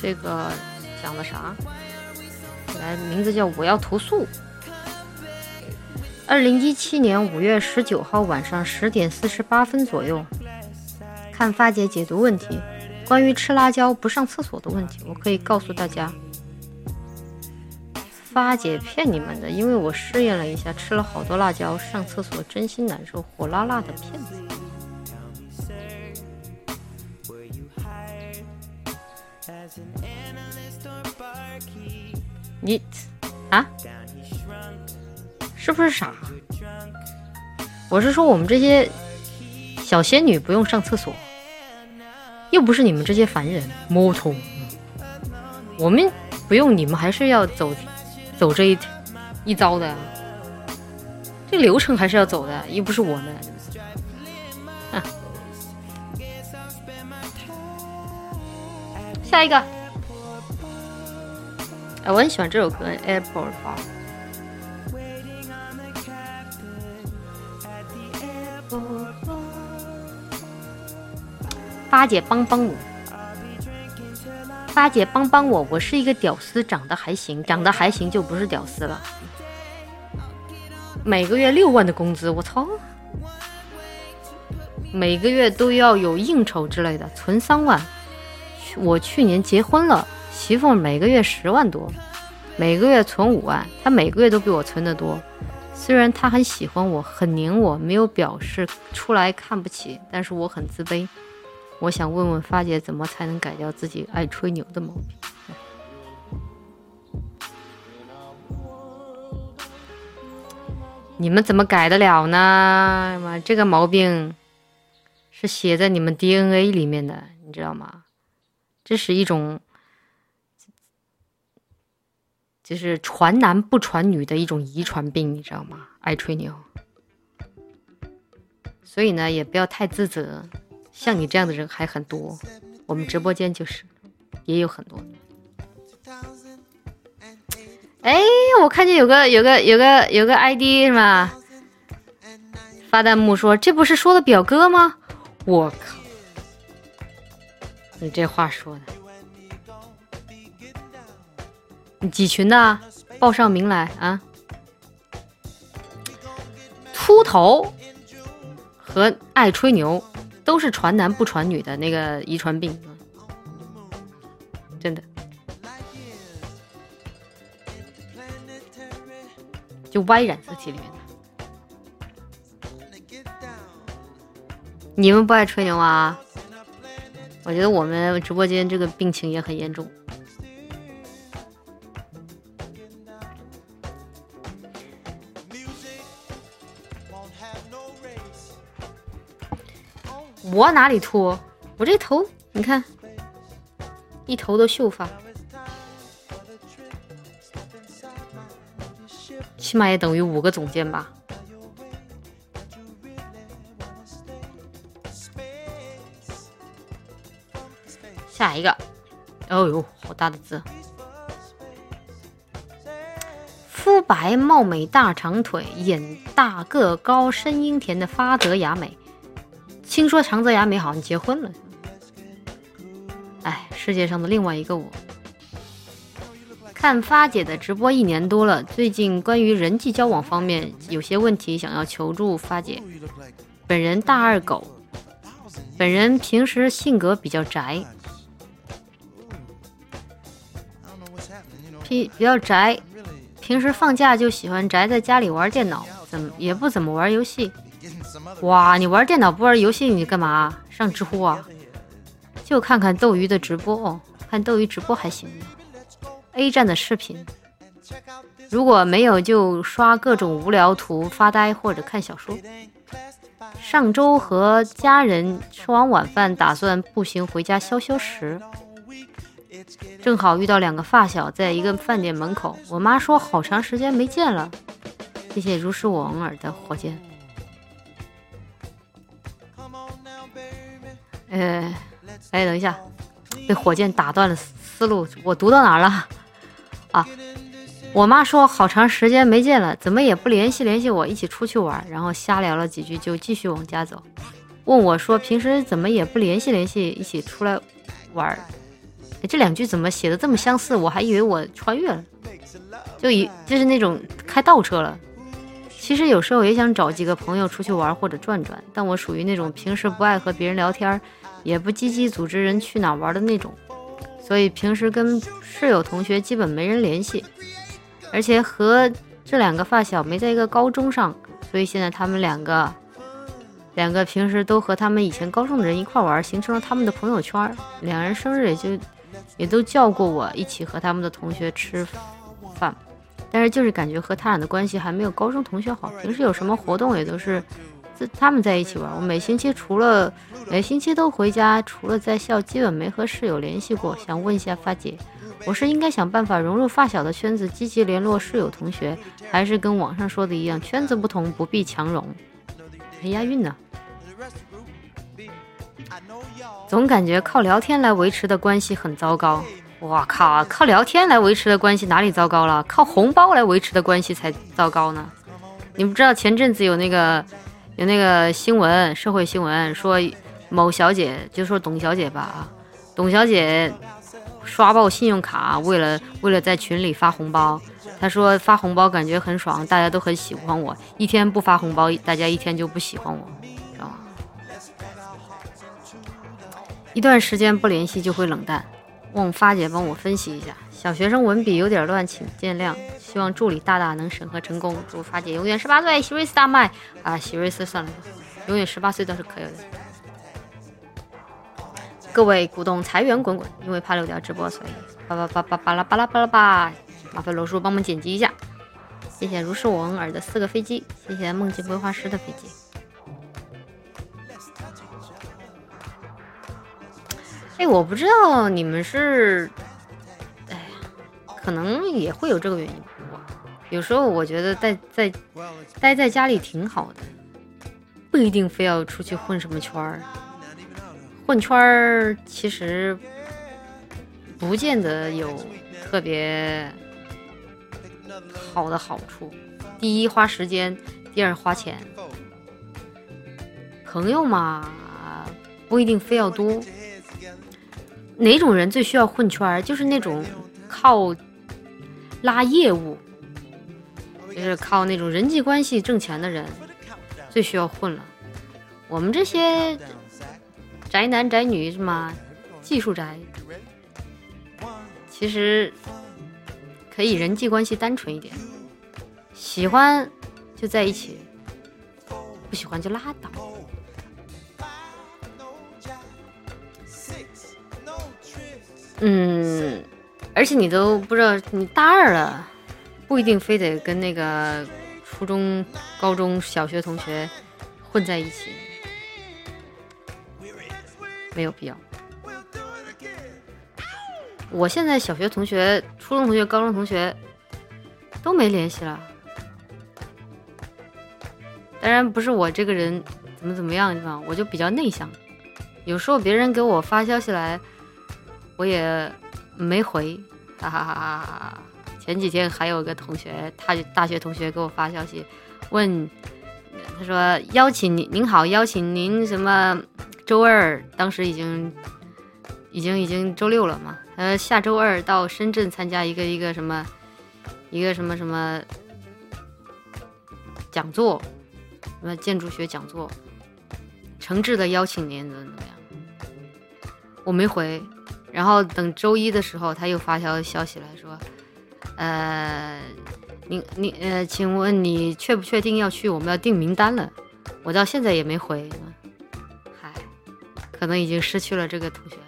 这个讲的啥？来，名字叫我要投诉。2017年5月19号晚上10点48分左右，看发姐解读问题，关于吃辣椒不上厕所的问题，我可以告诉大家，发姐骗你们的，因为我试验了一下，吃了好多辣椒，上厕所真心难受，火辣辣的骗子。你啊，是不是傻？我是说我们这些小仙女不用上厕所，又不是你们这些凡人摸头，我们不用，你们还是要走这一遭的，这个流程还是要走的，又不是我们。下一个，我很喜欢这首歌 Airport Bar。发姐帮帮我，发姐帮帮我，我是一个屌丝，长得还行就不是屌丝了。每个月6万的工资，我操！每个月都要有应酬之类的，存3万。我去年结婚了，媳妇每个月10万多，每个月存5万，她每个月都比我存得多。虽然她很喜欢我，很黏我，没有表示出来看不起，但是我很自卑。我想问问发姐，怎么才能改掉自己爱吹牛的毛病？你们怎么改得了呢？这个毛病是写在你们 DNA 里面的，你知道吗？这是一种就是传男不传女的一种遗传病，你知道吗？爱吹牛。所以呢，也不要太自责，像你这样的人还很多，我们直播间就是也有很多。哎，我看见有个 ID 是吧？发弹幕说这不是说的表哥吗？我靠，你这话说的，你几群的？报上名来啊！秃头和爱吹牛都是传男不传女的那个遗传病，真的。就 Y 染色体里面的。你们不爱吹牛啊？我觉得我们直播间这个病情也很严重。我哪里秃？我这头你看，一头的秀发，起码也等于5个总监吧。下一个，哦呦，好大的字！肤白貌美大长腿，眼大个高声音甜的发泽雅美。听说长泽雅美好像结婚了，哎，世界上的另外一个我。看发姐的直播1年多了，最近关于人际交往方面有些问题，想要求助发姐。本人大2狗，本人平时性格比较宅，比较宅，平时放假就喜欢宅在家里玩电脑，也不怎么玩游戏。哇，你玩电脑不玩游戏你干嘛？上知乎啊？就看看斗鱼的直播哦，看斗鱼直播还行。A 站的视频，如果没有就刷各种无聊图发呆或者看小说。上周和家人吃完晚饭，打算步行回家消食，正好遇到2个发小在一个饭店门口。我妈说好长时间没见了，谢谢如是我偶尔的火箭。等一下，被火箭打断了思路，我读到哪儿了啊？我妈说好长时间没见了，怎么也不联系我一起出去玩，然后瞎聊了几句就继续往家走，问我说平时怎么也不联系一起出来玩。 这2句怎么写的这么相似？我还以为我穿越了，就是那种开倒车了。其实有时候也想找几个朋友出去玩或者转转，但我属于那种平时不爱和别人聊天，也不积极组织人去哪玩的那种，所以平时跟室友同学基本没人联系，而且和这2个发小没在一个高中上，所以现在他们两个平时都和他们以前高中的人一块玩，形成了他们的朋友圈。2人生日也都叫过我一起和他们的同学吃饭，但是就是感觉和他俩的关系还没有高中同学好。平时有什么活动也都是他们在一起玩，我每星期都回家，除了在校基本没和室友联系过。想问一下发姐，我是应该想办法融入发小的圈子，积极联络室友同学，还是跟网上说的一样，圈子不同不必强融？还押韵呢。总感觉靠聊天来维持的关系很糟糕。我靠，靠聊天来维持的关系哪里糟糕了？靠红包来维持的关系才糟糕呢。你不知道前阵子有那个新闻，社会新闻，说某小姐，就说董小姐吧，董小姐刷爆信用卡，为了在群里发红包。她说发红包感觉很爽，大家都很喜欢我，一天不发红包，大家一天就不喜欢我，知道吗？一段时间不联系就会冷淡。望发姐帮我分析一下，小学生文笔有点乱，请见谅。希望助理大大能审核成功。祝发姐永远18岁，喜瑞斯大卖啊！喜瑞斯算了吧，永远18岁倒是可以的。各位股东财源滚滚，因为怕漏掉直播，所以巴拉巴拉吧，麻烦罗叔帮忙剪辑一下。谢谢如是我恩尔的4个飞机，谢谢梦境规划师的飞机。我不知道你们是，可能也会有这个原因。有时候我觉得待在家里挺好的，不一定非要出去混什么圈儿。混圈儿其实不见得有特别好的好处。第一花时间，第二花钱。朋友嘛，不一定非要多。哪种人最需要混圈？就是那种靠拉业务，就是靠那种人际关系挣钱的人，最需要混了。我们这些宅男宅女是吗？技术宅，其实可以人际关系单纯一点，喜欢就在一起，不喜欢就拉倒。而且你都不知道，你大2了，不一定非得跟那个初中、高中小学同学混在一起，没有必要。我现在小学同学、初中同学、高中同学都没联系了。当然不是我这个人怎么样的地方，我就比较内向，有时候别人给我发消息来，我也没回，哈哈哈哈。前几天还有个同学，他大学同学给我发消息，问他说邀请您好，邀请您什么周2，当时已经周6了嘛，下周2到深圳参加一个什么讲座，什么建筑学讲座，诚挚的邀请您怎么样。我没回，然后等周1的时候他又发条消息来说，请问你确不确定要去？我们要定名单了。我到现在也没回，嗨，可能已经失去了这个同学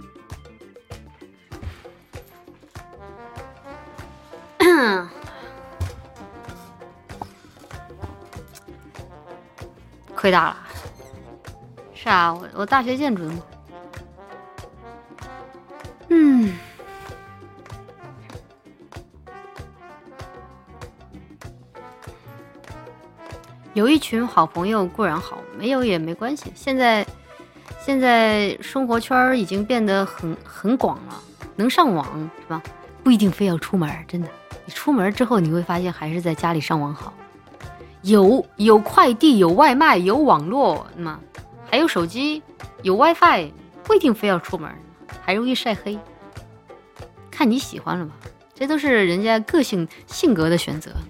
了。亏大了。是啊，我大学建筑的嘛。有一群好朋友固然好，没有也没关系。现在生活圈已经变得很广了，能上网是吧？不一定非要出门，真的。你出门之后，你会发现还是在家里上网好。有快递，有外卖，有网络嘛，还有手机，有 WiFi， 不一定非要出门，还容易晒黑。 看你喜欢了吧，这都是人家个性性格的选择，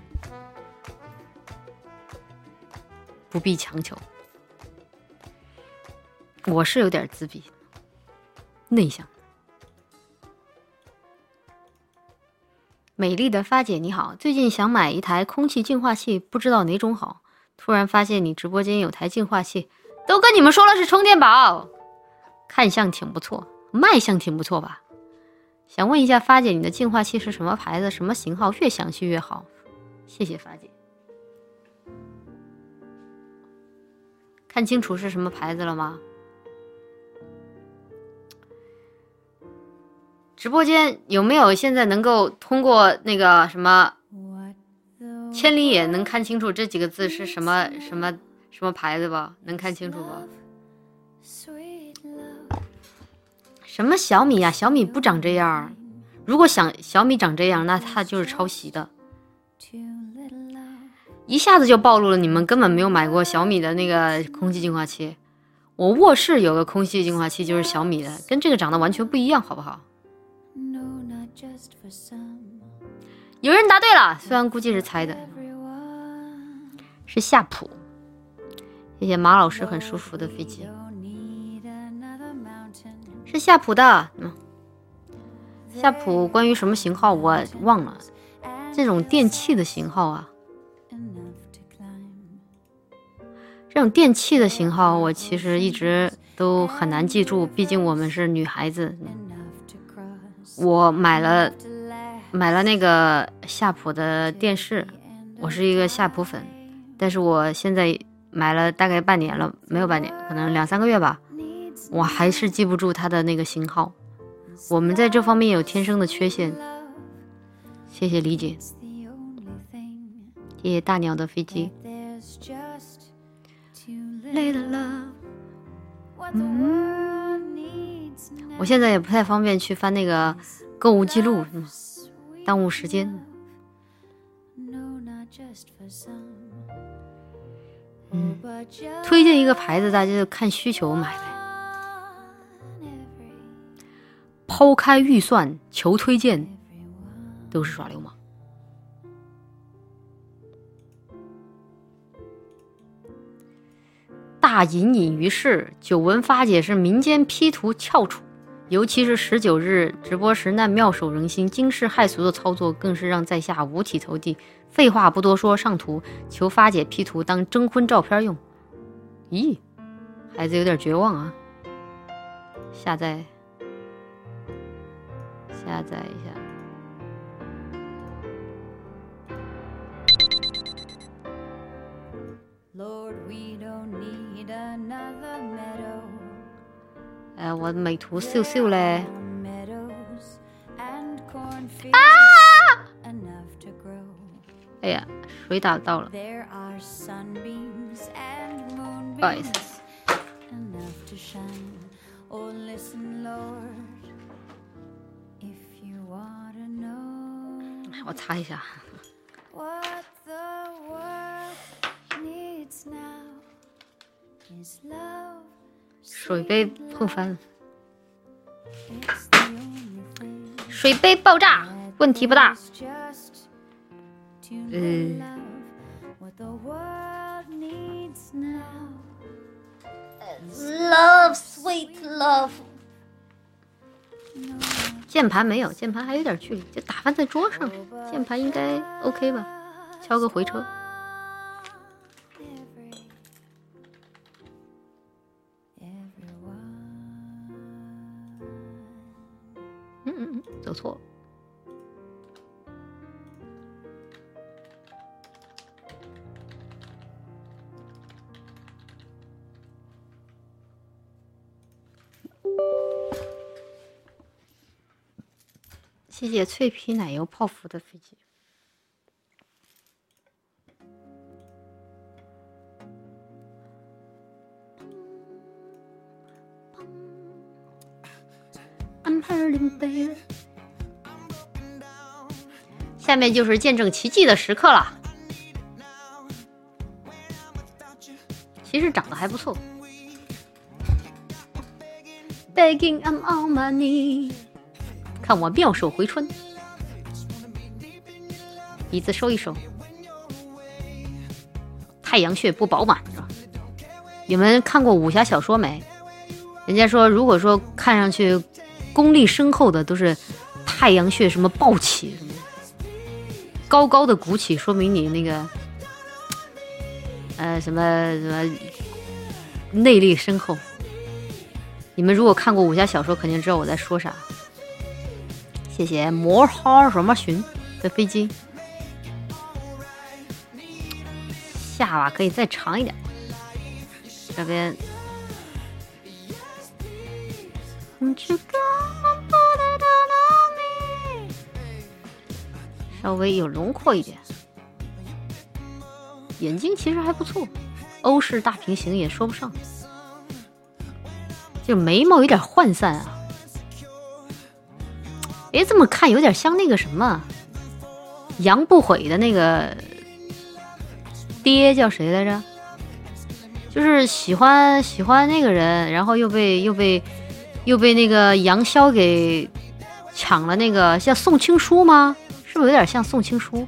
不必强求。我是有点自闭，内向。美丽的发姐你好，最近想买一台空气净化器，不知道哪种好。突然发现你直播间有台净化器，都跟你们说了是充电宝，看相挺不错，卖相挺不错吧？想问一下发姐，你的净化器是什么牌子、什么型号？越详细越好。谢谢发姐。看清楚是什么牌子了吗？直播间有没有现在能够通过那个什么千里眼能看清楚这几个字是什么牌子吧？能看清楚吧？什么小米啊？小米不长这样。如果小米长这样，那它就是抄袭的。一下子就暴露了你们根本没有买过小米的那个空气净化器。我卧室有个空气净化器就是小米的，跟这个长得完全不一样，好不好？有人答对了，虽然估计是猜的，是夏普。谢谢马老师，很舒服的飞机，是夏普的。夏普关于什么型号我忘了，这种电器的型号啊，这种电器的型号我其实一直都很难记住，毕竟我们是女孩子。我买了那个夏普的电视，我是一个夏普粉，但是我现在买了大概半年了，没有半年，可能2-3个月吧，我还是记不住它的那个型号。我们在这方面有天生的缺陷，谢谢理解。谢谢大鸟的飞机。我现在也不太方便去翻那个购物记录，耽误时间。推荐一个牌子，大家就看需求买呗。抛开预算求推荐，都是耍流氓。大隐隐于市，久闻发姐是民间 P 图翘楚，尤其是19日直播时那妙手仁心、惊世骇俗的操作，更是让在下五体投地。废话不多说，上图求发姐 P 图当征婚照片用。咦，孩子有点绝望啊！下载一下。哎，我的美图秀秀嘞！啊！哎呀，水打到了，不好意思。我擦一下。水杯碰翻了，水杯爆炸，问题不大。Love, sweet love。键盘没有，键盘还有点距离，就打翻在桌上，键盘应该 OK 吧？敲个回车。走错了。谢谢脆皮奶油泡芙的飞机。下面就是见证奇迹的时刻了。其实长得还不错。Begging I'm on my knee， 看我妙手回春，椅子收一收。太阳穴不饱满是吧？你们看过武侠小说没？人家说，如果说看上去功力深厚的都是太阳穴什么暴起，什么高高的鼓起，说明你那个什么内力深厚。你们如果看过武侠小说，肯定知道我在说啥。谢谢魔哈什么寻的飞机。下巴可以再长一点，这边稍微有轮廓一点，眼睛其实还不错，欧式大平行也说不上，就眉毛有点涣散啊。哎，这么看有点像那个什么杨不悔的那个爹叫谁来着？就是喜欢那个人，然后又被那个杨逍给抢了，那个叫宋青书吗？是不是有点像宋青书？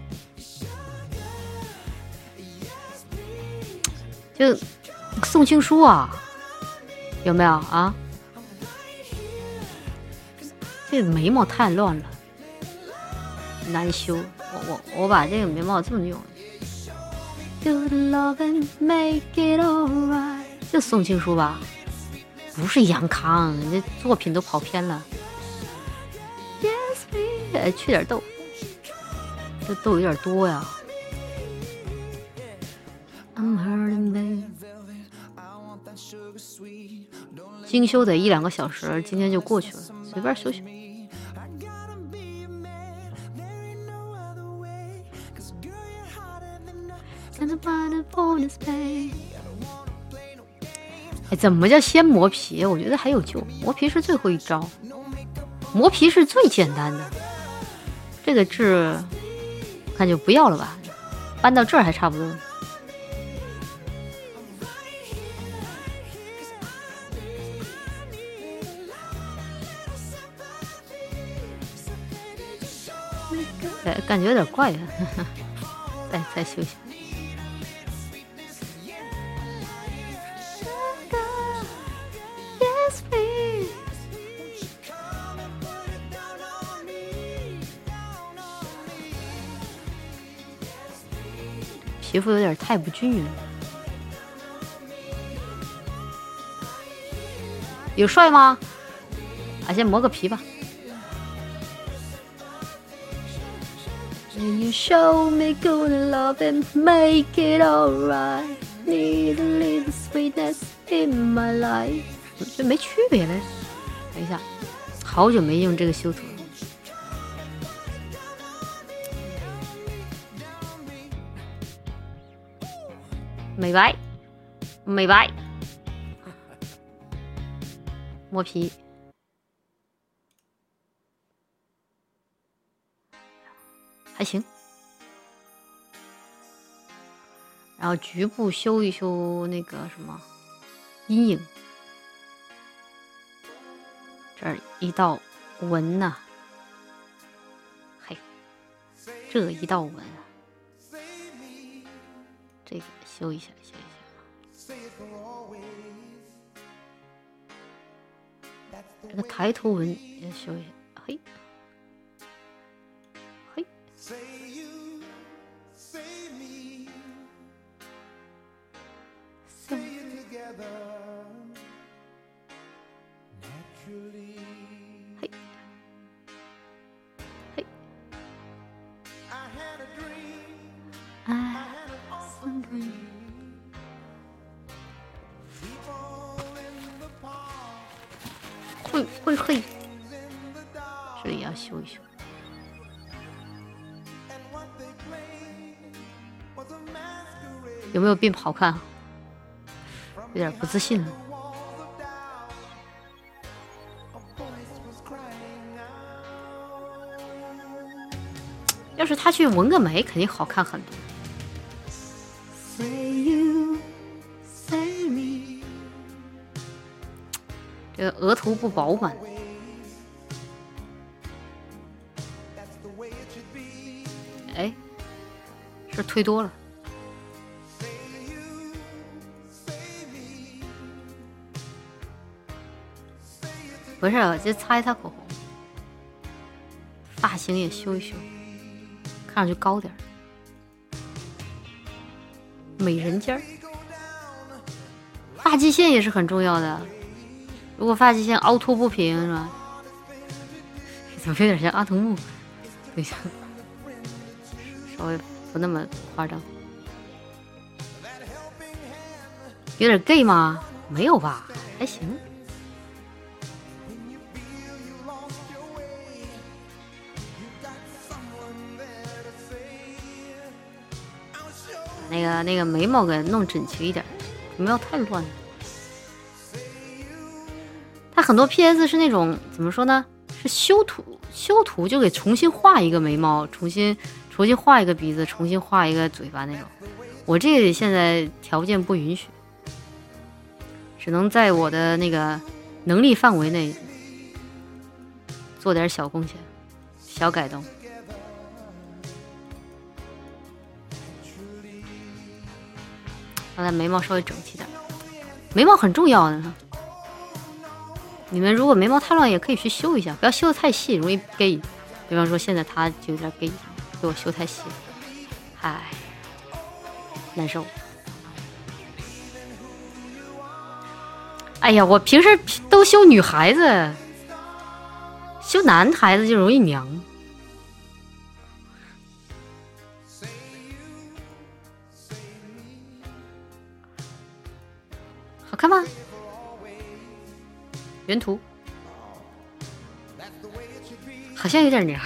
就宋青书啊，有没有啊？这个眉毛太乱了，难修。我把这个眉毛这么用。Good love and make it alright， 就宋青书吧，不是杨康，人家作品都跑偏了。Yes， 去点痘，这痘有点多呀。精修得1-2个小时，今天就过去了，随便休息。哎，怎么叫先磨皮？我觉得还有救，磨皮是最后一招，磨皮是最简单的。这个痣看就不要了吧，搬到这儿还差不多。感觉有点怪啊，再休息。皮肤有点太不均匀了。有帅吗？先磨个皮吧。You show me good love and make it alright. Need a little sweetness in my life. 这没区别嘞。等一下，好久没用这个修图了。美白，美白，磨皮，还行。然后局部修一修那个什么阴影，这儿一道纹呐，嘿，这一道纹。这个修一下，修一下。这个抬头纹也修一下，嘿，嘿。嘿，嘿。嘿，这里要修一修。有没有变好看？有点不自信了。要是他去纹个眉，肯定好看很多。这个额头不饱满， 哎，是推多了。不是，我就擦一擦口红，发型也修一修，看上去高点儿，美人尖儿。发际线也是很重要的，如果发际线凹凸不平，是吧？怎么有点像阿童木？对，稍微不那么夸张。有点 gay 吗？没有吧，还行。那个眉毛给弄整齐一点，眉毛太乱了。它很多 PS 是那种怎么说呢？是修图就给重新画一个眉毛，重新画一个鼻子，重新画一个嘴巴那种。我这个现在条件不允许，只能在我的那个能力范围内做点小贡献、小改动。把眉毛稍微整齐点，眉毛很重要的。你们如果眉毛太乱，也可以去修一下，不要修得太细，容易 gay。比方说现在他就有点 gay， 给我修太细，唉，难受。哎呀，我平时都修女孩子，修男孩子就容易娘。好看吗？原图好像有点娘，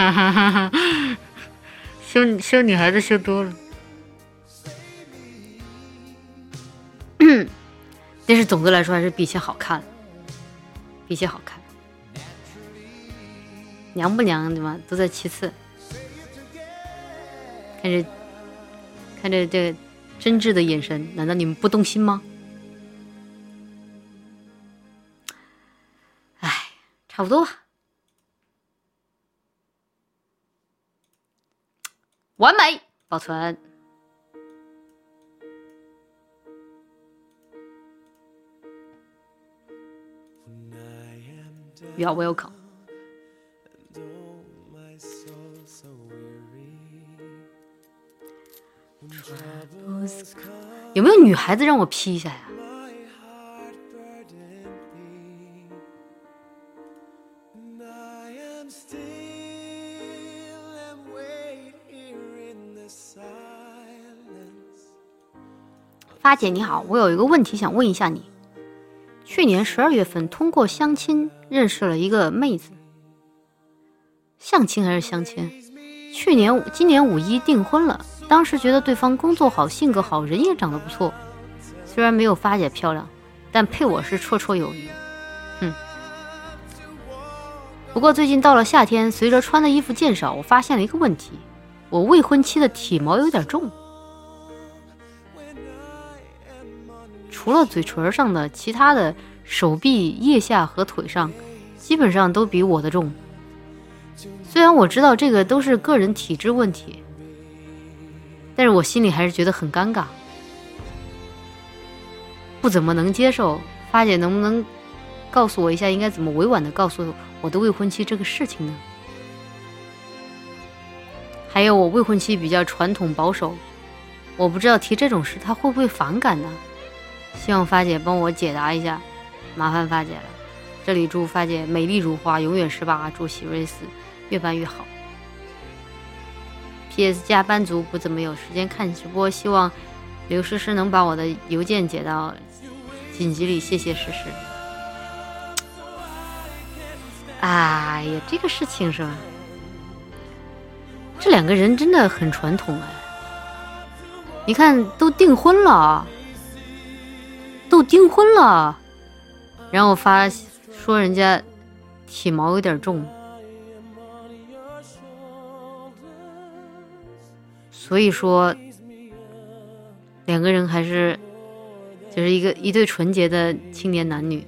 修女孩子修多了。但是总的来说还是比以前好看，比以前好看。娘不娘对吧？都在其次。看着这个真挚的眼神，难道你们不动心吗？哎，差不多吧。完美，保存。You are welcome。有没有女孩子让我 P 一下呀？发姐你好，我有一个问题想问一下你。去年12月份通过相亲认识了一个妹子，相亲还是相亲？今年5一订婚了，当时觉得对方工作好，性格好，人也长得不错，虽然没有发姐漂亮，但配我是绰绰有余。不过最近到了夏天，随着穿的衣服渐少，我发现了一个问题，我未婚妻的体毛有点重，除了嘴唇上的，其他的手臂、腋下和腿上基本上都比我的重。虽然我知道这个都是个人体质问题，但是我心里还是觉得很尴尬，不怎么能接受。发姐能不能告诉我一下，应该怎么委婉的告诉我的未婚妻这个事情呢？还有我未婚妻比较传统保守，我不知道提这种事她会不会反感呢？希望发姐帮我解答一下，麻烦发姐了。这里祝发姐美丽如花，永远18，祝喜瑞斯越办越好。PS 加班族不怎么有时间看直播，希望刘诗诗能把我的邮件解到紧急里，谢谢诗诗。哎呀，这个事情是吧？这两个人真的很传统哎，你看都订婚了，然后发说人家体毛有点重，所以说两个人还是就是一对纯洁的青年男女。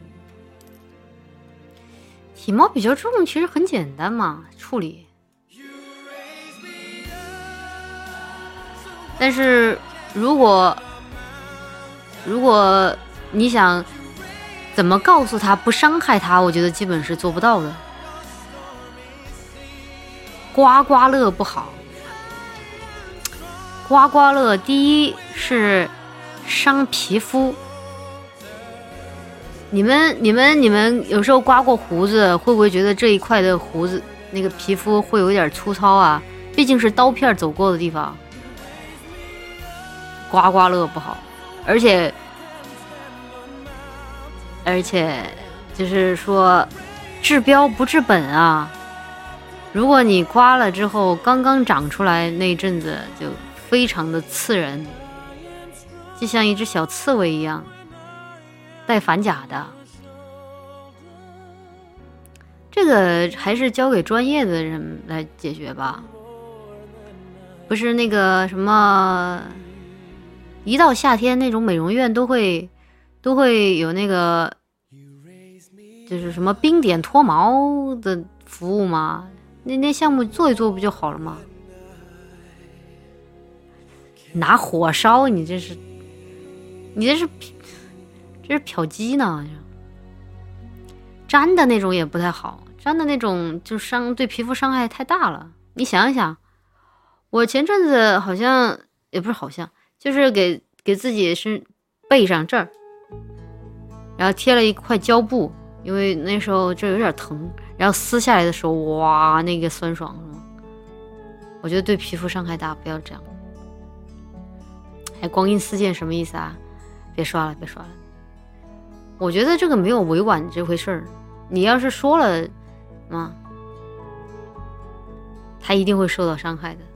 体毛比较重其实很简单嘛，处理。 但是如果你想怎么告诉他不伤害他，我觉得基本是做不到的。刮刮乐不好，刮刮乐第一是伤皮肤。你们有时候刮过胡子，会不会觉得这一块的胡子那个皮肤会有点粗糙啊？毕竟是刀片走过的地方。刮刮乐不好，而且就是说治标不治本啊。如果你刮了之后刚刚长出来那阵子就非常的刺人，就像一只小刺猬一样，带反甲的。这个还是交给专业的人来解决吧。不是那个什么，一到夏天那种美容院都会有那个就是什么冰点脱毛的服务吗？那项目做一做不就好了吗？拿火烧，你这是漂鸡呢？粘的那种也不太好，粘的那种就对皮肤伤害太大了。你想一想，我前阵子好像也不是好像，就是给自己是背上这儿，然后贴了一块胶布，因为那时候这有点疼，然后撕下来的时候，哇，那个酸爽，我觉得对皮肤伤害大，不要这样。还光阴似箭什么意思啊？别刷了。我觉得这个没有委婉这回事儿，你要是说了他一定会受到伤害的。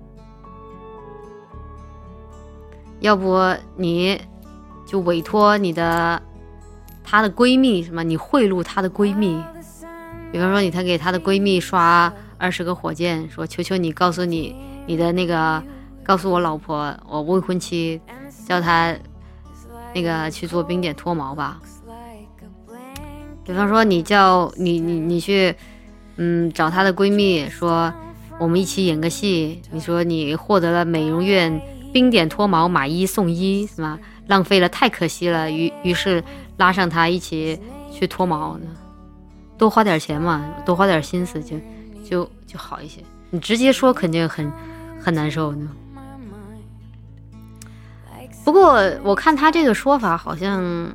要不你就委托她的闺蜜什么，你贿赂她的闺蜜，比方说她给她的闺蜜刷20个火箭，说求求你告诉你的那个，告诉我老婆，我未婚妻，叫她那个去做冰点脱毛吧。比方说你去找她的闺蜜说我们一起演个戏，你说你获得了美容院冰点脱毛买1送1是吗？浪费了太可惜了，于是拉上她一起去脱毛，多花点钱嘛，多花点心思就好一些。你直接说肯定很难受呢。不过我看他这个说法好像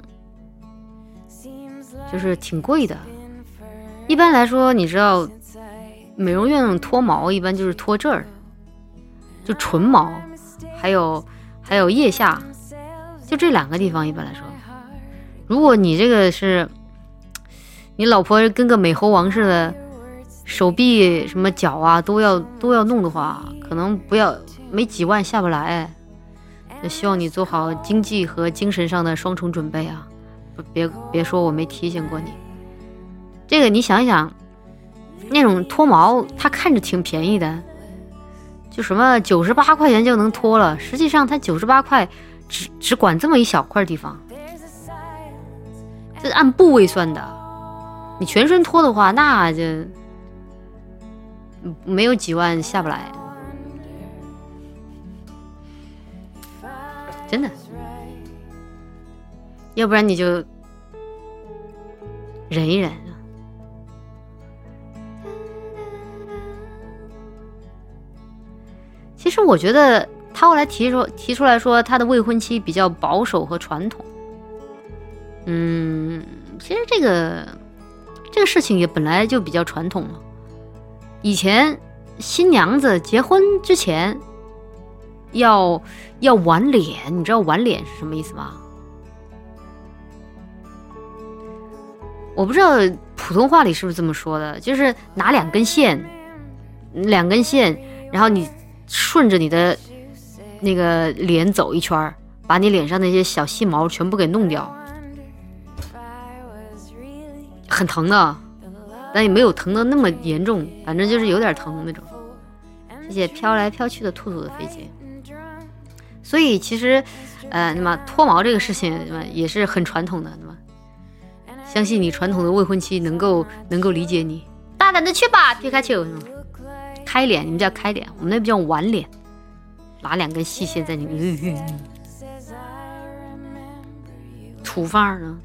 就是挺贵的。一般来说你知道美容院脱毛一般就是脱这儿，就唇毛还有腋下，就这2个地方。一般来说如果你这个是你老婆跟个美猴王似的，手臂什么脚啊都要弄的话，可能没几万下不来。那希望你做好经济和精神上的双重准备啊！别说我没提醒过你。这个你想一想，那种脱毛它看着挺便宜的，就什么98块钱就能脱了，实际上它98块只管这么一小块地方，这按部位算的。你全身脱的话，那就没有几万下不来，真的。要不然你就忍一忍。其实我觉得他后来提出来说他的未婚妻比较保守和传统。其实这个事情也本来就比较传统了。以前新娘子结婚之前要挽脸，你知道挽脸是什么意思吗？我不知道普通话里是不是这么说的，就是拿2根线，然后你顺着你的那个脸走一圈，把你脸上那些小细毛全部给弄掉，很疼的，但也没有疼的那么严重，反正就是有点疼那种。谢谢飘来飘去的兔兔的飞机。所以其实那么脱毛这个事情也是很传统的，那么相信你传统的未婚妻能够理解你。大胆的去吧皮卡丘。开脸，你们叫开脸，我们那叫挽脸。 拉2根细线在你，土范儿呢。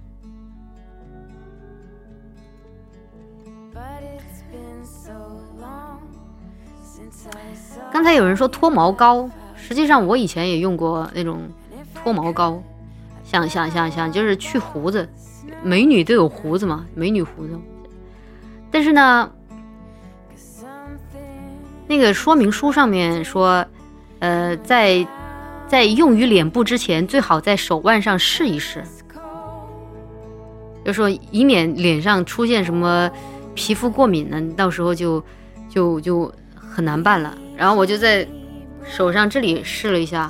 刚才有人说脱毛膏，实际上我以前也用过那种脱毛膏，想就是去胡子，美女都有胡子嘛，美女胡子。但是呢，那个说明书上面说，在用于脸部之前，最好在手腕上试一试，就说以免脸上出现什么皮肤过敏呢，到时候就很难办了。然后我就在手上这里试了一下，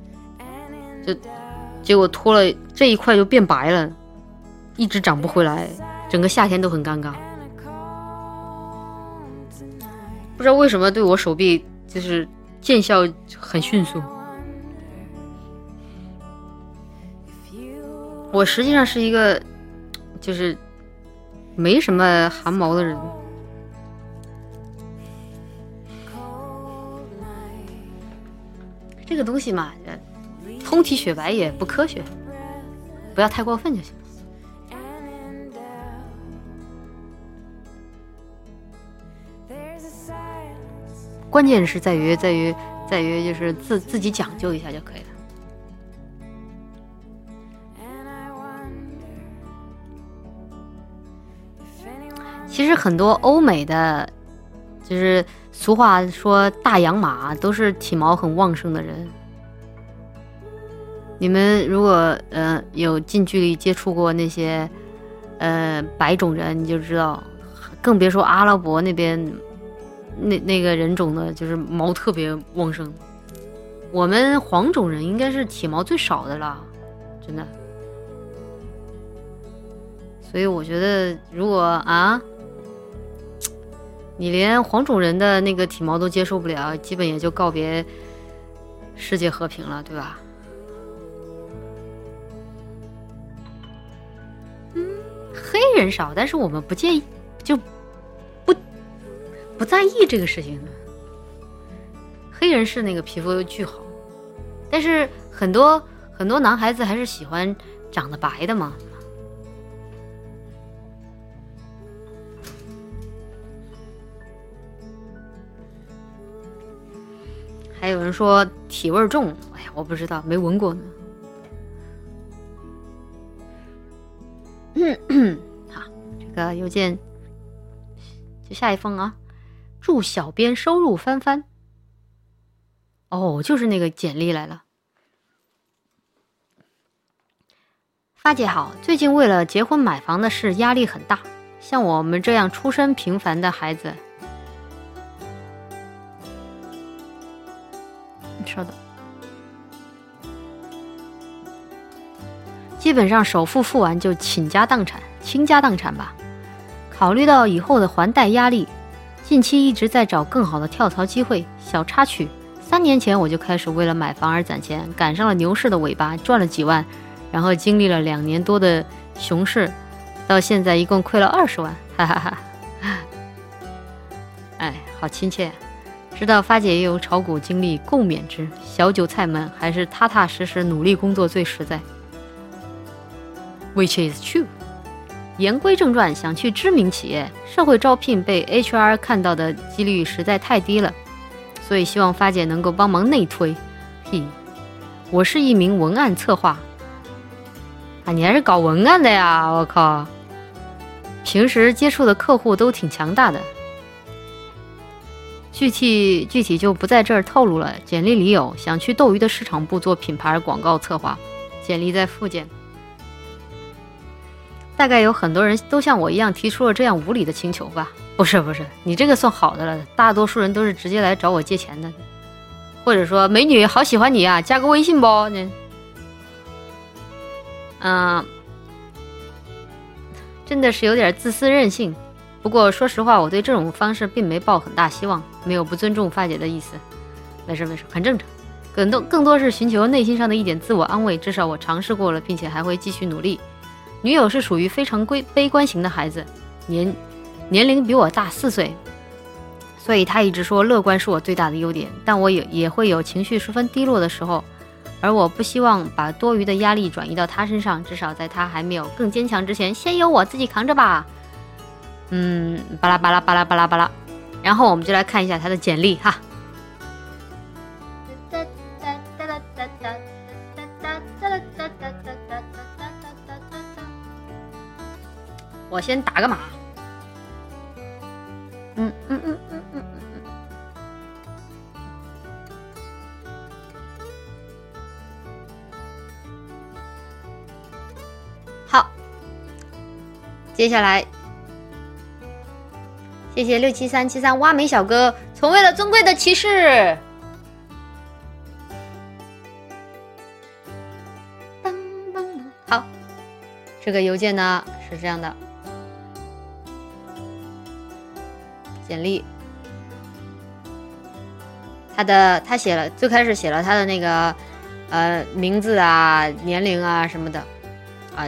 结果脱了这一块就变白了，一直长不回来，整个夏天都很尴尬。不知道为什么对我手臂就是见效很迅速。我实际上是一个就是没什么汗毛的人。这个东西嘛，通体雪白也不科学，不要太过分就行。关键是在于就是自己讲究一下就可以了。其实很多欧美的，就是俗话说大洋马，都是体毛很旺盛的人。你们如果有近距离接触过那些白种人，你就知道，更别说阿拉伯那边那个人种的，就是毛特别旺盛。我们黄种人应该是体毛最少的了，真的。所以我觉得，如果你连黄种人的那个体毛都接受不了，基本也就告别世界和平了，对吧？黑人少，但是我们不介意，就不在意这个事情。黑人是那个皮肤巨好，但是很多男孩子还是喜欢长得白的嘛。还有人说体味重，哎呀，我不知道，没闻过呢。好，这个邮件就下一封啊，祝小编收入翻番。哦，就是那个简历来了。发姐好，最近为了结婚买房的事压力很大，像我们这样出身平凡的孩子，稍等，基本上首付付完就倾家荡产吧。考虑到以后的还贷压力，近期一直在找更好的跳槽机会。小插曲，3年前我就开始为了买房而攒钱，赶上了牛市的尾巴，赚了几万，然后经历了2年多的熊市，到现在一共亏了20万，哈哈哈。哎，好亲切。知道发姐也有炒股经历，共勉之。小韭菜们还是踏踏实实努力工作最实在。Which is true。言归正传，想去知名企业，社会招聘被 HR 看到的几率实在太低了，所以希望发姐能够帮忙内推。嘿，我是一名文案策划。你还是搞文案的呀？我靠，平时接触的客户都挺强大的。具体就不在这儿透露了。简历里有想去斗鱼的市场部做品牌广告策划，简历在附件。大概有很多人都像我一样提出了这样无理的请求吧？不是，你这个算好的了，大多数人都是直接来找我借钱的，或者说美女好喜欢你啊，加个微信不？真的是有点自私任性。不过说实话，我对这种方式并没抱很大希望，没有不尊重发姐的意思。没事，很正常。更多是寻求内心上的一点自我安慰，至少我尝试过了，并且还会继续努力。女友是属于非常悲观型的孩子，年龄比我大4岁， 所以他一直说乐观是我最大的优点，但我也会有情绪十分低落的时候，而我不希望把多余的压力转移到他身上，至少在他还没有更坚强之前，先由我自己扛着吧。巴拉巴拉巴拉巴拉巴拉，然后我们就来看一下他的简历哈。我先打个码。好，接下来谢谢67373挖煤小哥，从为了尊贵的骑士。好，这个邮件呢是这样的。简历，他写了，最开始写了他的那个名字啊、年龄啊什么的啊，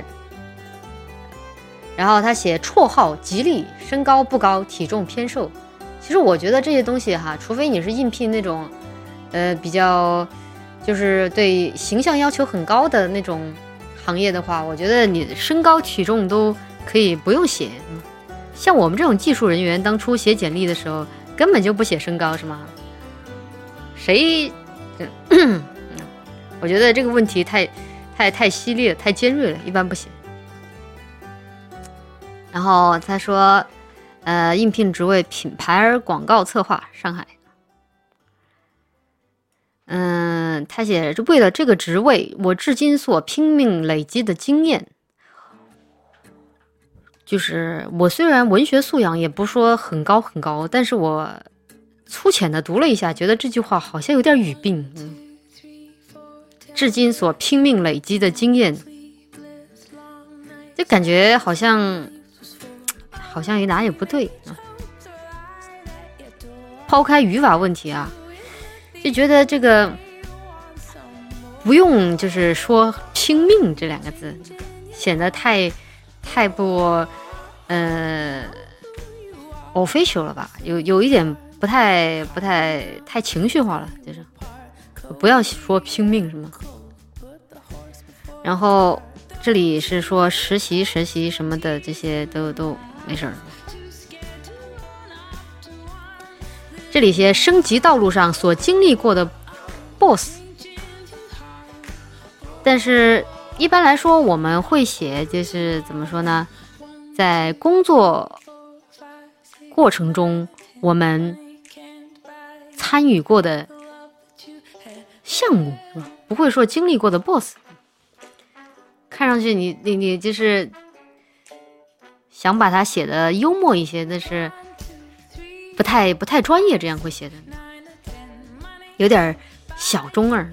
然后他写绰号吉利，身高不高，体重偏瘦。其实我觉得这些东西哈，除非你是应聘那种比较就是对形象要求很高的那种行业的话，我觉得你身高体重都可以不用写。像我们这种技术人员，当初写简历的时候根本就不写身高，是吗？谁？我觉得这个问题太犀利了，太尖锐了，一般不写。然后他说，应聘职位品牌广告策划，上海。他写为了这个职位，我至今所拼命累积的经验。就是我虽然文学素养也不说很高很高，但是我粗浅的读了一下，觉得这句话好像有点语病。至今所拼命累积的经验，就感觉好像有哪也不对。抛开语法问题啊，就觉得这个不用就是说拼命这两个字，显得太不official 了吧，有一点不太情绪化了，就是不要说拼命什么。然后这里是说实习什么的，这些都没事儿。这里些升级道路上所经历过的 boss， 但是一般来说我们会写，就是怎么说呢，在工作过程中我们参与过的项目，不会说经历过的 boss。 看上去你就是想把它写的幽默一些，但是不太专业，这样会写的有点小中二。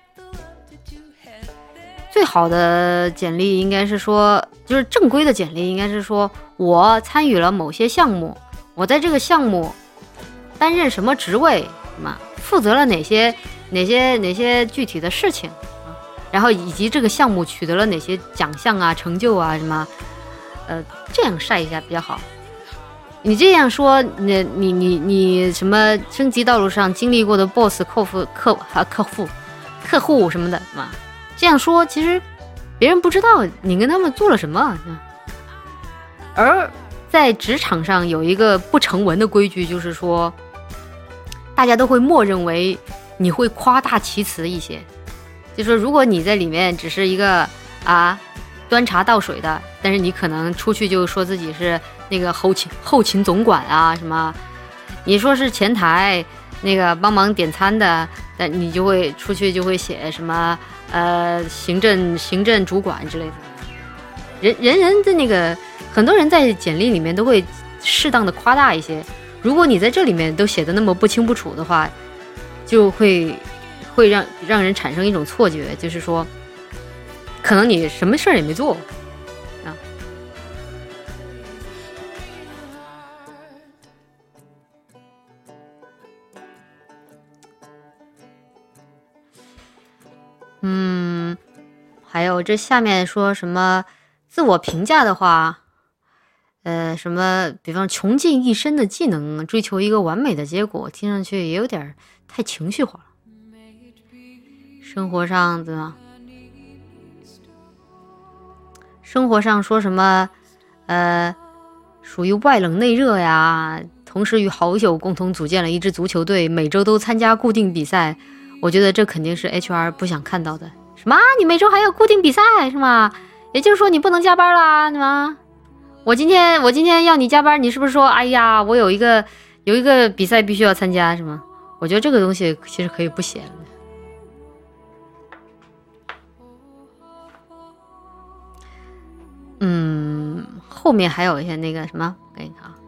最好的简历应该是说，就是正规的简历应该是说，我参与了某些项目，我在这个项目担任什么职位，负责了哪些具体的事情，然后以及这个项目取得了哪些奖项啊、成就啊什么，这样晒一下比较好。你这样说，你什么升级道路上经历过的 boss、客户什么的嘛？这样说，其实别人不知道你跟他们做了什么。而在职场上有一个不成文的规矩，就是说，大家都会默认为你会夸大其词一些。就说如果你在里面只是一个端茶倒水的，但是你可能出去就说自己是那个后勤总管啊什么，你说是前台那个帮忙点餐的，但你就会出去就会写什么行政主管之类的。人的那个很多人在简历里面都会适当的夸大一些，如果你在这里面都写的那么不清不楚的话，就会让人产生一种错觉，就是说可能你什么事儿也没做啊。还有这下面说什么自我评价的话， 什么，比方穷尽一生的技能，追求一个完美的结果，听上去也有点太情绪化了。生活上怎么？生活上说什么？属于外冷内热呀，同时与好友共同组建了一支足球队，每周都参加固定比赛。我觉得这肯定是 HR 不想看到的。什么？你每周还有固定比赛是吗？也就是说你不能加班啦，是吗？我今天要你加班，你是不是说，哎呀，我有一个比赛必须要参加，是吗？我觉得这个东西其实可以不写了。后面还有一些那个什么，我给你看啊。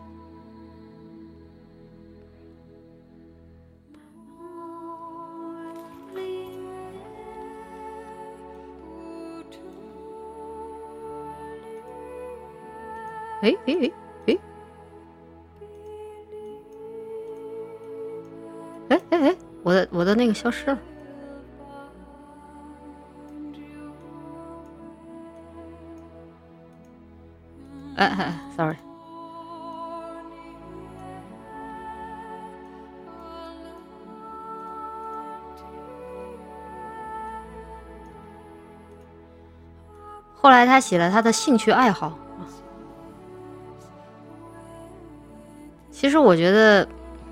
我的那个消失了。sorry。后来他写了他的兴趣爱好。其实我觉得，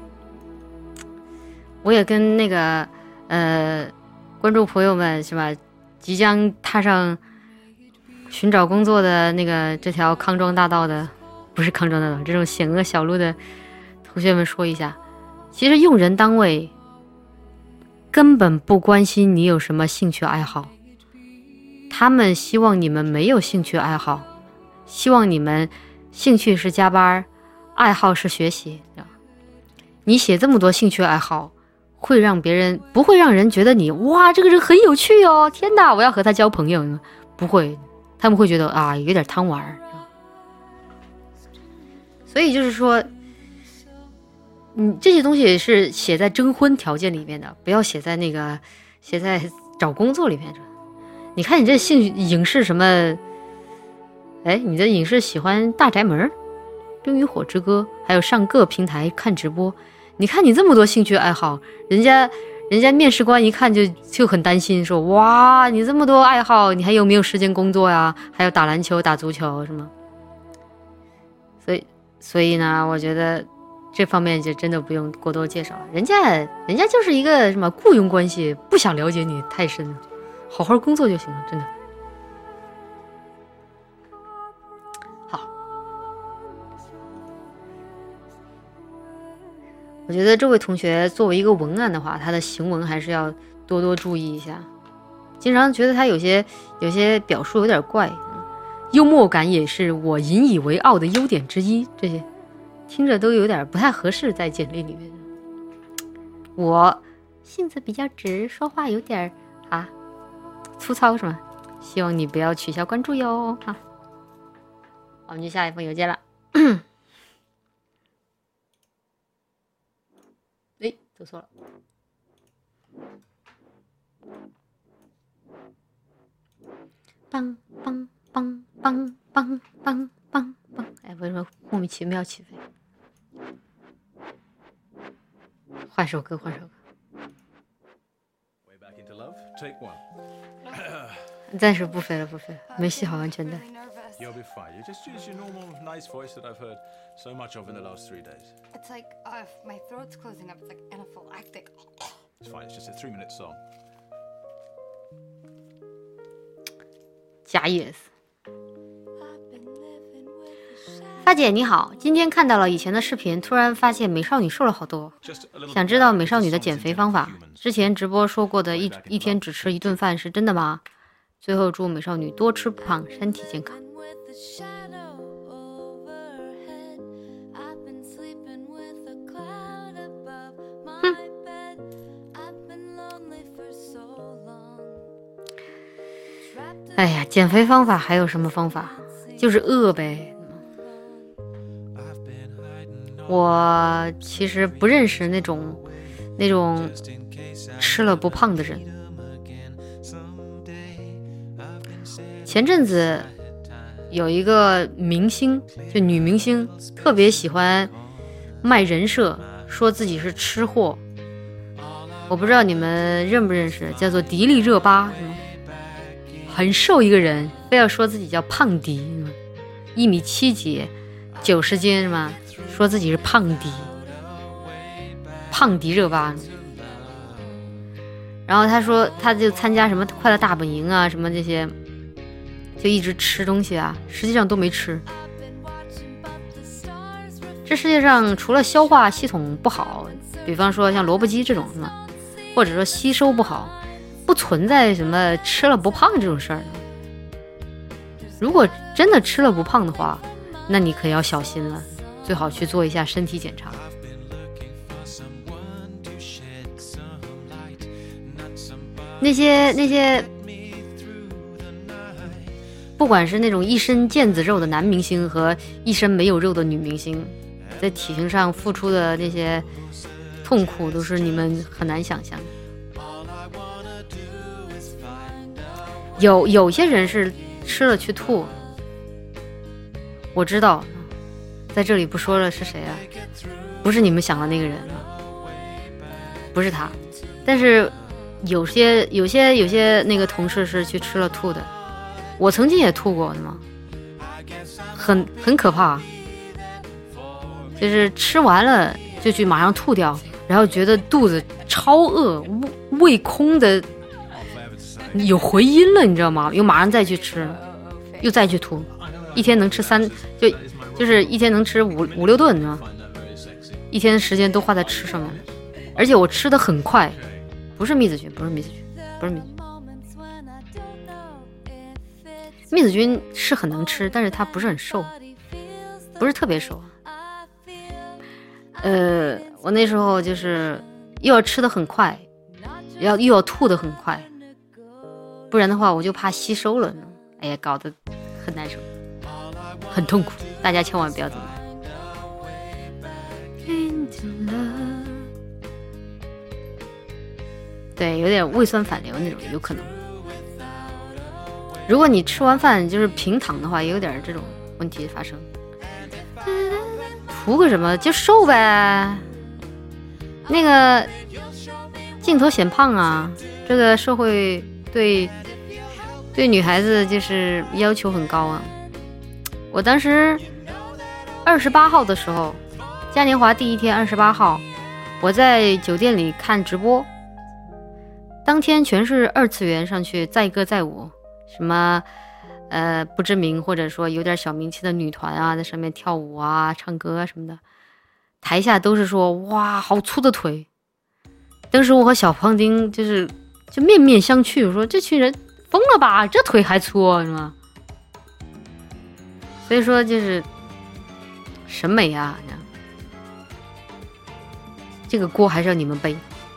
我也跟那个观众朋友们是吧，即将踏上寻找工作的那个这条康庄大道的，不是康庄大道，这种险恶小路的同学们说一下，其实用人单位根本不关心你有什么兴趣爱好，他们希望你们没有兴趣爱好，希望你们兴趣是加班，爱好是学习。你写这么多兴趣爱好，不会让人觉得你哇这个人很有趣哦，天哪，我要和他交朋友。不会，他们会觉得啊有点贪玩。所以就是说，这些东西是写在征婚条件里面的，不要写在找工作里面。你看你这影视什么？你这影视喜欢大宅门、冰与火之歌，还有上各平台看直播。你看你这么多兴趣爱好，人家面试官一看就很担心，说哇你这么多爱好，你还有没有时间工作呀？还有打篮球、打足球是吗？所以呢，我觉得这方面就真的不用过多介绍了。人家就是一个什么雇佣关系，不想了解你太深了，好好工作就行了，真的。我觉得这位同学作为一个文案的话，他的行文还是要多多注意一下。经常觉得他有些表述有点怪，幽默感也是我引以为傲的优点之一，这些听着都有点不太合适在简历里面。我性子比较直，说话有点粗糙是吗？希望你不要取消关注哟。好，我们去下一封邮件了。走错了。梆梆梆梆梆梆梆梆！为什么莫名其妙起飞？换首歌。暂时不飞了，没系好安全带。 You'll be fine. You just use your normal nice voice that I've heard so much of in the last 3 days. It's like my throat's closing up. It's like anaphylactic. It's fine. It's just a 3-minute song. 假野斯。发姐你好，今天看到了以前的视频，突然发现美少女瘦了好多，想知道美少女的减肥方法。之前直播说过的一天只吃1顿饭是真的吗？最后祝美少女多吃不胖，身体健康。哎呀，减肥方法还有什么方法？就是饿呗。我其实不认识那种吃了不胖的人。前阵子有一个明星，就女明星，特别喜欢卖人设，说自己是吃货。我不知道你们认不认识，叫做迪丽热巴，很瘦一个人，非要说自己叫胖迪，1.7米90斤是吗？说自己是胖迪热巴。然后他说他就参加什么快乐大本营啊什么这些，就一直吃东西啊，实际上都没吃。这世界上除了消化系统不好，比方说像萝卜鸡这种或者说吸收不好，不存在什么吃了不胖这种事儿。如果真的吃了不胖的话，那你可要小心了，最好去做一下身体检查。那些不管是那种一身腱子肉的男明星和一身没有肉的女明星，在体型上付出的那些痛苦都是你们很难想象。有些人是吃了去吐，我知道，在这里不说了是谁啊，不是你们想的那个人，不是他，但是有些那个同事是去吃了吐的，我曾经也吐过的嘛，很可怕，就是吃完了就去马上吐掉，然后觉得肚子超饿，胃空的有回音了，你知道吗？又马上再去吃，又再去吐，一天能吃就是一天能吃五六顿呢，一天的时间都花在吃上面，而且我吃的很快。不是蜜子菌，蜜子菌是很能吃，但是它不是很瘦，不是特别瘦。我那时候就是又要吃的很快，又要吐的很快，不然的话我就怕吸收了，哎呀，搞得很难受，很痛苦，大家千万不要这么干。对，有点胃酸反流那种，有可能。如果你吃完饭就是平躺的话，也有点这种问题发生。图个什么？就瘦呗。那个镜头显胖啊，这个社会对女孩子就是要求很高啊。我当时28号的时候，嘉年华第一天28号，我在酒店里看直播。当天全是2次元上去载歌载舞，什么不知名或者说有点小名气的女团啊，在上面跳舞啊、唱歌啊什么的，台下都是说哇好粗的腿。当时我和小胖丁就面面相觑，我说这群人疯了吧，这腿还粗是吗？所以说就是审美啊，这个锅还是要你们背。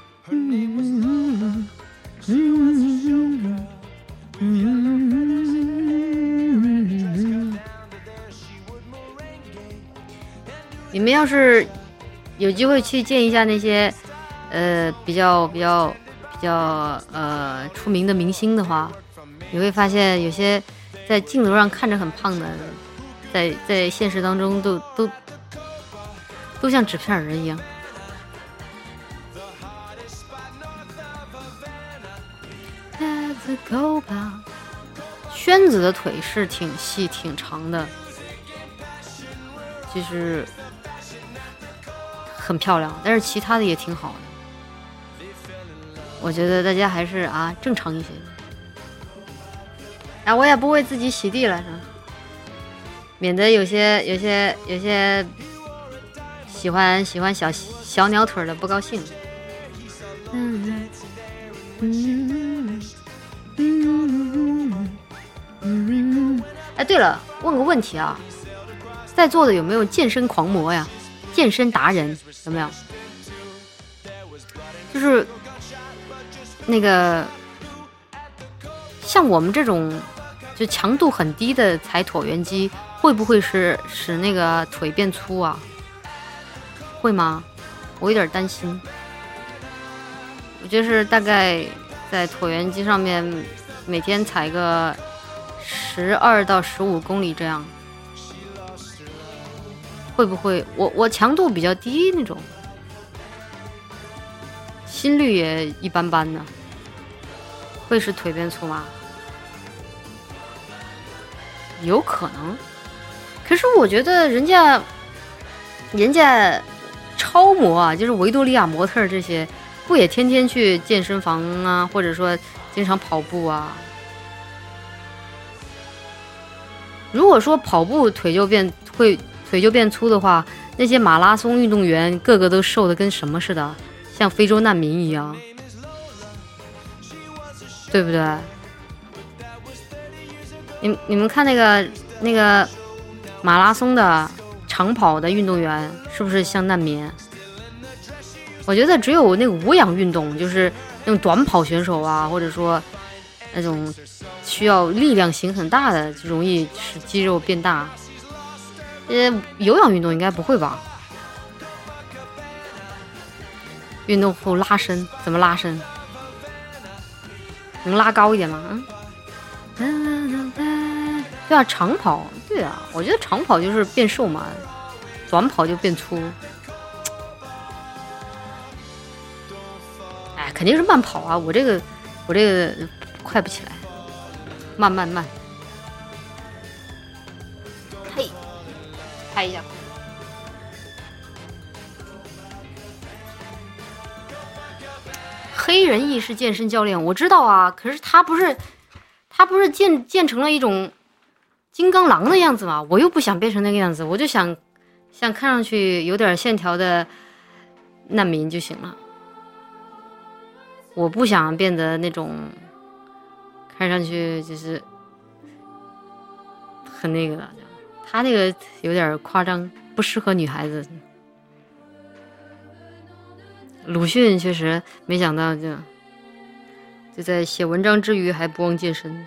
你们要是有机会去见一下那些比较出名的明星的话，你会发现有些在镜头上看着很胖的，在现实当中都像纸片人一样。宣子的腿是挺细挺长的，就是很漂亮，但是其他的也挺好的。我觉得大家还是正常一些。我也不为自己洗地了，免得有些喜欢小鸟腿的不高兴。对了，问个问题啊，在座的有没有健身狂魔呀？健身达人有没有？就是那个像我们这种就强度很低的踩椭圆机，会不会使那个腿变粗啊？会吗？我有点担心。我就是大概在椭圆机上面每天踩个 12到15公里这样，会不会我强度比较低那种，心率也一般般呢，会是腿变粗吗？有可能，可是我觉得人家超模啊，就是维多利亚模特这些，不也天天去健身房啊，或者说经常跑步啊？如果说跑步腿就变粗的话，那些马拉松运动员个个都瘦的跟什么似的，像非洲难民一样，对不对？你们看那个马拉松的长跑的运动员是不是像难民？我觉得只有那个无氧运动，就是那种短跑选手啊，或者说那种需要力量型很大的，就容易使肌肉变大。有氧运动应该不会吧？运动后拉伸怎么拉伸？能拉高一点吗？对啊，长跑，对啊，我觉得长跑就是变瘦嘛，短跑就变粗。哎，肯定是慢跑啊！我这个快不起来，慢，嘿，拍一下。黑人亦是健身教练，我知道啊，可是他不是建成了一种金刚狼的样子嘛？我又不想变成那个样子，我就想看上去有点线条的难民就行了。我不想变得那种看上去就是很那个的，他那个有点夸张，不适合女孩子。鲁迅确实没想到就在写文章之余还不忘健身。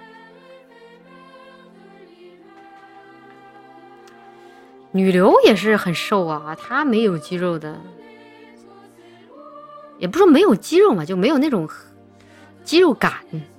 女流也是很瘦啊，她没有肌肉的，也不是说没有肌肉嘛，就没有那种肌肉感。